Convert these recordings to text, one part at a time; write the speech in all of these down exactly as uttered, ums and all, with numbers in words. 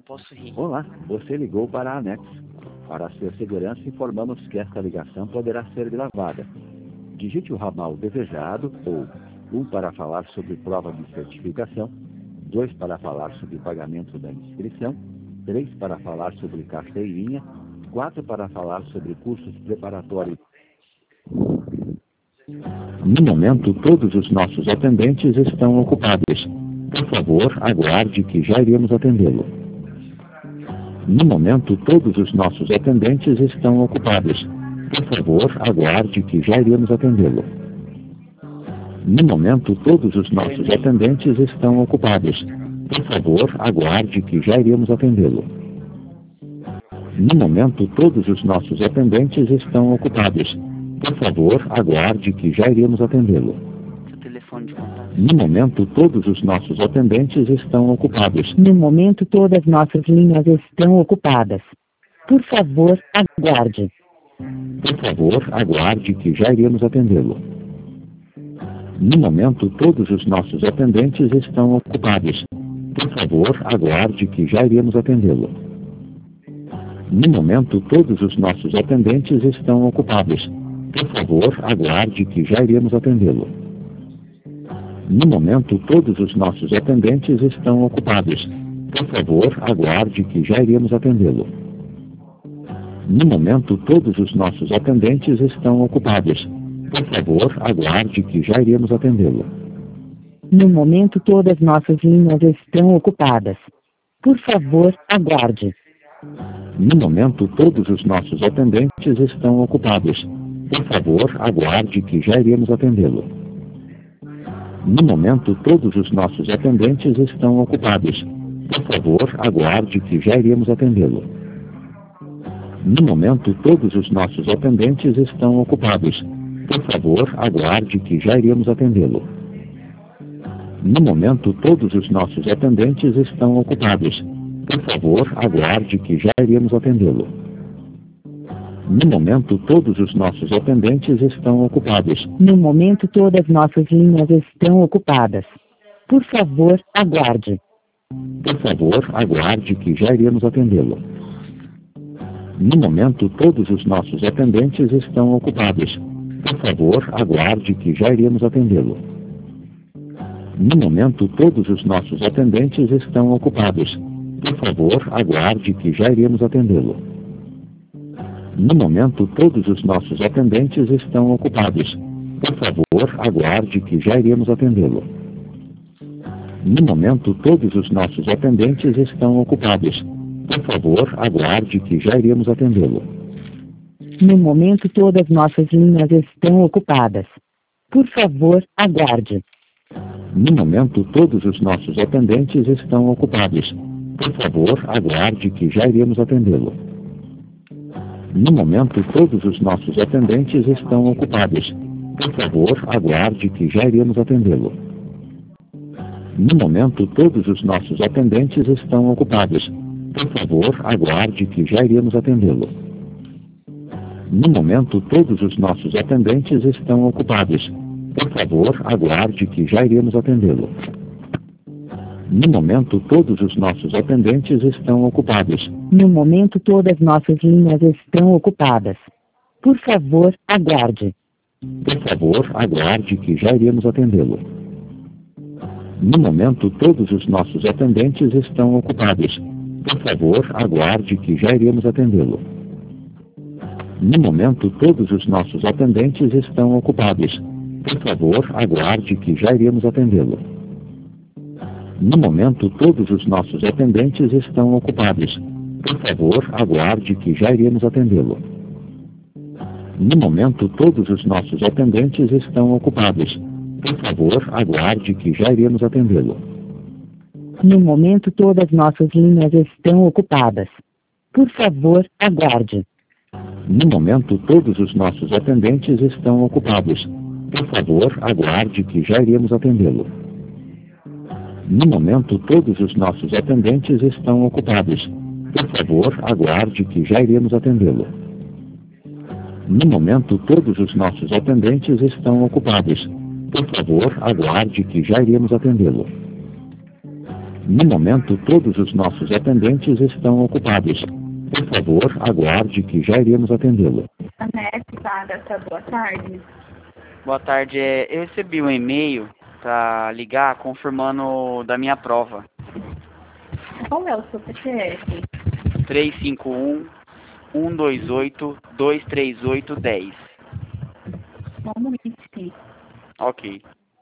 posso rir. Olá, você ligou para a Anex. Para a sua segurança, informamos que esta ligação poderá ser gravada. Digite o ramal desejado ou um para falar sobre prova de certificação, dois para falar sobre pagamento da inscrição, três para falar sobre carteirinha, quatro para falar sobre cursos preparatórios. No momento, todos os nossos atendentes estão ocupados. Por favor, aguarde que já iremos atendê-lo. No momento, todos os nossos atendentes estão ocupados. Por favor, aguarde que já iremos atendê-lo. No momento, todos os nossos atendentes estão ocupados. Por favor, aguarde que já iremos atendê-lo. No momento, todos os nossos atendentes estão ocupados. Por favor, aguarde que já iremos atendê-lo. Seu telefone de contato. No momento, todos os nossos atendentes estão ocupados. No momento, todas nossas linhas estão ocupadas. Por favor, aguarde. Por favor, aguarde que já iremos atendê-lo. No momento, todos os nossos atendentes estão ocupados. Por favor, aguarde que já iremos atendê-lo. No momento, todos os nossos atendentes estão ocupados. Por favor, aguarde que já iremos atendê-lo. No momento, todos os nossos atendentes estão ocupados. Por favor, aguarde que já iremos atendê-lo. No momento, todos os nossos atendentes estão ocupados. Por favor, aguarde que já iremos atendê-lo. No momento, todas nossas linhas estão ocupadas. Por favor, aguarde. No momento, todos os nossos atendentes estão ocupados. Por favor, aguarde que já iremos atendê-lo. No momento, todos os nossos atendentes estão ocupados. Por favor, aguarde que já iremos atendê-lo. No momento, todos os nossos atendentes estão ocupados. Por favor, aguarde que já iremos atendê-lo. No momento, todos os nossos atendentes estão ocupados. Por favor, aguarde que já iremos atendê-lo. No momento, todos os nossos atendentes estão ocupados. No momento, todas nossas linhas estão ocupadas. Por favor, aguarde. Por favor, aguarde que já iremos atendê-lo. No momento, todos os nossos atendentes estão ocupados. Por favor, aguarde que já iremos atendê-lo. No momento, todos os nossos atendentes estão ocupados. Por favor, aguarde que já iremos atendê-lo. No momento, todos os nossos atendentes estão ocupados. Por favor, aguarde que já iremos atendê-lo. No momento, todos os nossos atendentes estão ocupados. Por favor, aguarde que já iremos atendê-lo. No momento, todas nossas linhas estão ocupadas. Por favor, aguarde. No momento, todos os nossos atendentes estão ocupados. Por favor, aguarde que já iremos atendê-lo. No momento, todos os nossos atendentes estão ocupados. Por favor, aguarde que já iremos atendê-lo. No momento, todos os nossos atendentes estão ocupados. Por favor, aguarde que já iremos atendê-lo. No momento, todos os nossos atendentes estão ocupados. Por favor, aguarde que já iremos atendê-lo. No momento, todos os nossos atendentes estão ocupados. No momento, todas nossas linhas estão ocupadas. Por favor, aguarde. Por favor, aguarde que já iremos atendê-lo. No momento, todos os nossos atendentes estão ocupados. Por favor, aguarde que já iremos atendê-lo. No momento, todos os nossos atendentes estão ocupados. Por favor, aguarde que já iremos atendê-lo. No momento, todos os nossos atendentes estão ocupados. Por favor, aguarde que já iremos atendê-lo. No momento, todos os nossos atendentes estão ocupados. Por favor, aguarde que já iremos atendê-lo. No momento, todas nossas linhas estão ocupadas. Por favor, aguarde. No momento, todos os nossos atendentes estão ocupados. Por favor, aguarde que já iremos atendê-lo. No momento, todos os nossos atendentes estão ocupados. Por favor, aguarde que já iremos atendê-lo. No momento, todos os nossos atendentes estão ocupados. Por favor, aguarde que já iremos atendê-lo. No momento, todos os nossos atendentes estão ocupados. Por favor, aguarde que já iremos atendê-lo. Anete Agatha, boa tarde. Boa tarde. é, Eu recebi um e-mail para ligar confirmando da minha prova. Qual é o seu C P F? três cinco um, um dois oito, dois três oito, um zero. Só um momentinho. Ok.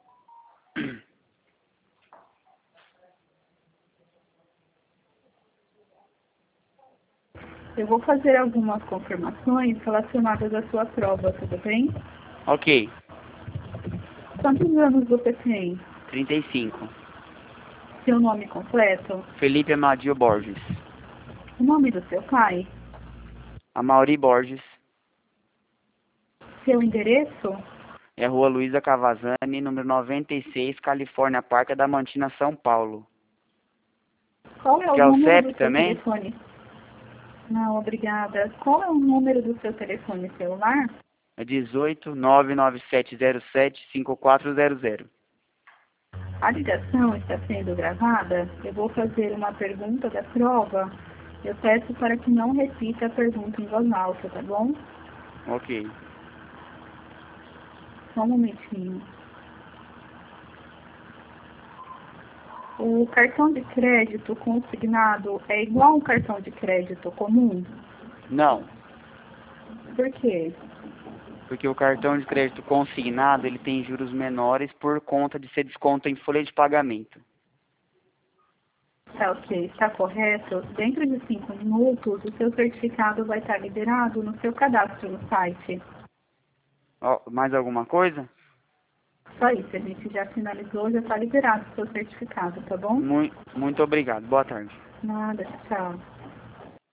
Eu vou fazer algumas confirmações relacionadas à sua prova, tudo bem? Ok. Quantos anos você tem? trinta e cinco. Seu nome completo? Felipe Amadio Borges. O nome do seu pai? Amauri Borges. Seu endereço? É Rua Luísa Cavazani, número noventa e seis, Califórnia Parque, Adamantina, São Paulo. Qual é o Quer o número C E do P seu também? telefone? Não, obrigada. Qual é o número do seu telefone celular? É dezoito, nove nove sete zero sete, cinco quatro zero zero. A ligação está sendo gravada. Eu vou fazer uma pergunta da prova. Eu peço para que não repita a pergunta em voz alta, tá bom? Ok. Só um momentinho. O cartão de crédito consignado é igual a um cartão de crédito comum? Não, Por quê? porque o cartão de crédito consignado ele tem juros menores por conta de ser desconto em folha de pagamento. Tá ok, está correto? Dentro de cinco minutos, o seu certificado vai estar liberado no seu cadastro no site. Ó, mais alguma coisa? Só isso, a gente já finalizou, já está liberado o seu certificado, tá bom? Muito, muito obrigado. Boa tarde. Nada, tchau.